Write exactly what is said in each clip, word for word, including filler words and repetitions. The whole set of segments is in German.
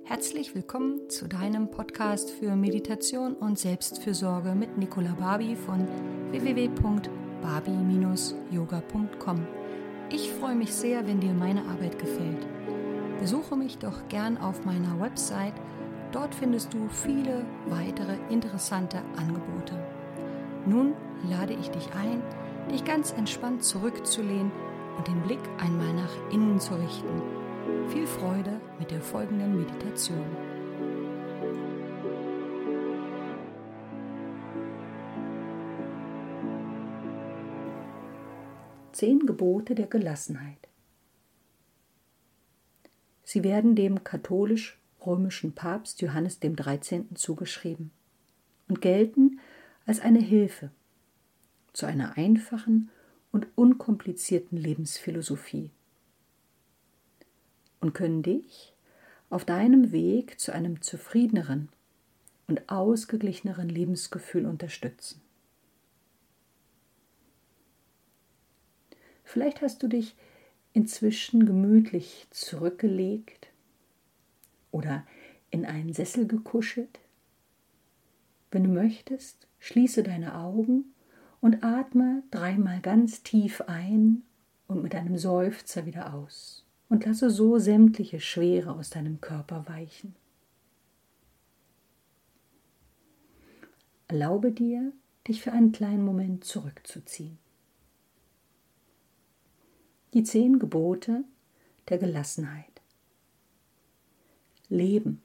Herzlich willkommen zu deinem Podcast für Meditation und Selbstfürsorge mit Nicola Barby von w w w punkt barby Bindestrich yoga punkt com. Ich freue mich sehr, wenn dir meine Arbeit gefällt. Besuche mich doch gern auf meiner Website. Dort findest du viele weitere interessante Angebote. Nun lade ich dich ein, dich ganz entspannt zurückzulehnen und den Blick einmal nach innen zu richten. Viel Freude mit der folgenden Meditation. Zehn Gebote der Gelassenheit. Sie werden dem katholisch-römischen Papst Johannes dem Dreizehnten zugeschrieben und gelten als eine Hilfe zu einer einfachen und unkomplizierten Lebensphilosophie und können dich auf deinem Weg zu einem zufriedeneren und ausgeglicheneren Lebensgefühl unterstützen. Vielleicht hast du dich inzwischen gemütlich zurückgelegt oder in einen Sessel gekuschelt. Wenn du möchtest, schließe deine Augen und atme dreimal ganz tief ein und mit einem Seufzer wieder aus. Und lasse so sämtliche Schwere aus deinem Körper weichen. Erlaube dir, dich für einen kleinen Moment zurückzuziehen. Die zehn Gebote der Gelassenheit. Leben.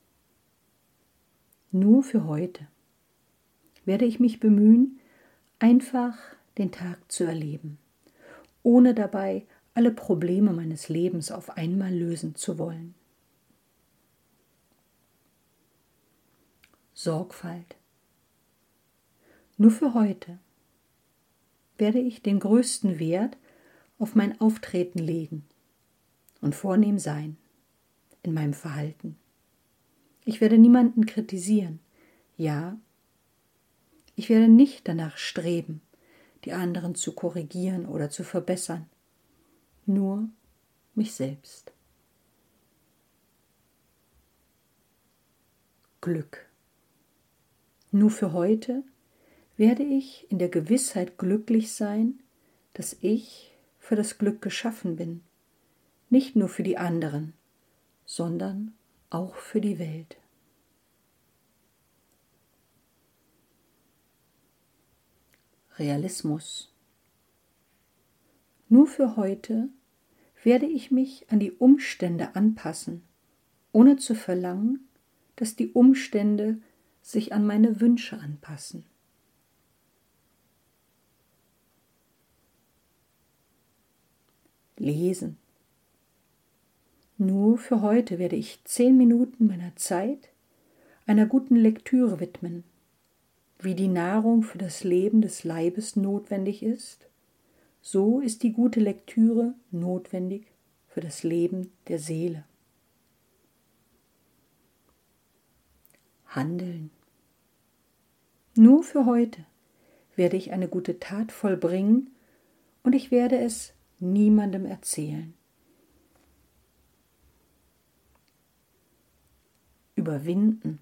Nur für heute werde ich mich bemühen, einfach den Tag zu erleben, ohne dabei alle Probleme meines Lebens auf einmal lösen zu wollen. Sorgfalt. Nur für heute werde ich den größten Wert auf mein Auftreten legen und vornehm sein in meinem Verhalten. Ich werde niemanden kritisieren. Ja, ich werde nicht danach streben, die anderen zu korrigieren oder zu verbessern. Nur mich selbst. Glück. Nur für heute werde ich in der Gewissheit glücklich sein, dass ich für das Glück geschaffen bin, nicht nur für die anderen, sondern auch für die Welt. Realismus. Nur für heute werde ich mich an die Umstände anpassen, ohne zu verlangen, dass die Umstände sich an meine Wünsche anpassen. Lesen. Nur für heute werde ich zehn Minuten meiner Zeit einer guten Lektüre widmen, wie die Nahrung für das Leben des Leibes notwendig ist. So ist die gute Lektüre notwendig für das Leben der Seele. Handeln. Nur für heute werde ich eine gute Tat vollbringen und ich werde es niemandem erzählen. Überwinden.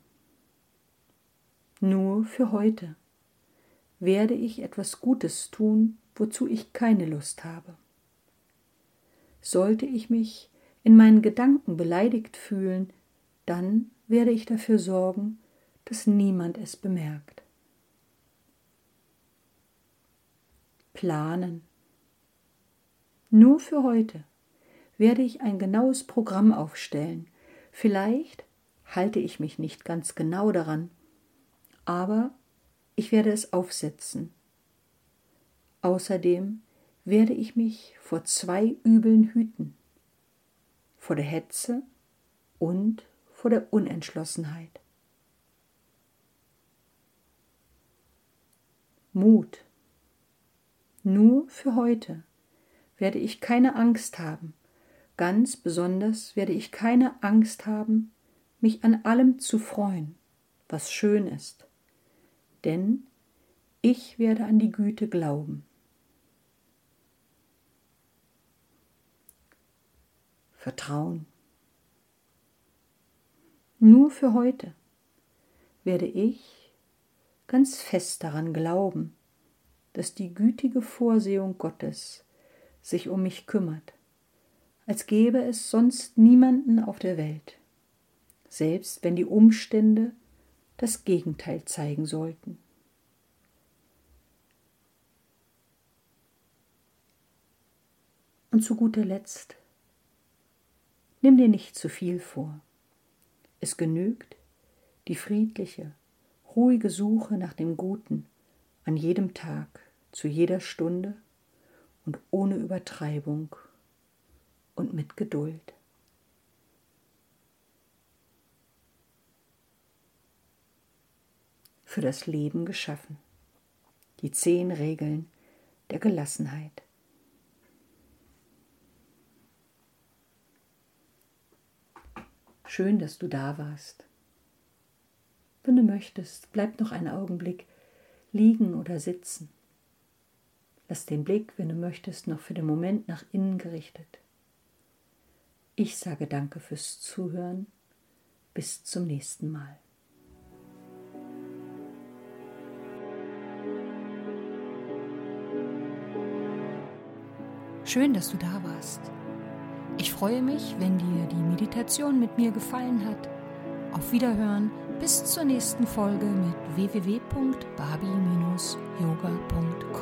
Nur für heute werde ich etwas Gutes tun, wozu ich keine Lust habe. Sollte ich mich in meinen Gedanken beleidigt fühlen, dann werde ich dafür sorgen, dass niemand es bemerkt. Planen. Nur für heute werde ich ein genaues Programm aufstellen. Vielleicht halte ich mich nicht ganz genau daran, aber ich werde es aufsetzen. Außerdem werde ich mich vor zwei Übeln hüten, vor der Hetze und vor der Unentschlossenheit. Mut. Nur für heute werde ich keine Angst haben, ganz besonders werde ich keine Angst haben, mich an allem zu freuen, was schön ist, denn ich werde an die Güte glauben. Vertrauen. Nur für heute werde ich ganz fest daran glauben, dass die gütige Vorsehung Gottes sich um mich kümmert, als gäbe es sonst niemanden auf der Welt, selbst wenn die Umstände das Gegenteil zeigen sollten. Und zu guter Letzt, nimm dir nicht zu viel vor. Es genügt die friedliche, ruhige Suche nach dem Guten an jedem Tag, zu jeder Stunde und ohne Übertreibung und mit Geduld. Für das Leben geschaffen. Die zehn Regeln der Gelassenheit. Schön, dass du da warst. Wenn du möchtest, bleib noch einen Augenblick liegen oder sitzen. Lass den Blick, wenn du möchtest, noch für den Moment nach innen gerichtet. Ich sage danke fürs Zuhören. Bis zum nächsten Mal. Schön, dass du da warst. Ich freue mich, wenn dir die Meditation mit mir gefallen hat. Auf Wiederhören, bis zur nächsten Folge mit w w w punkt barbie Bindestrich yoga punkt com.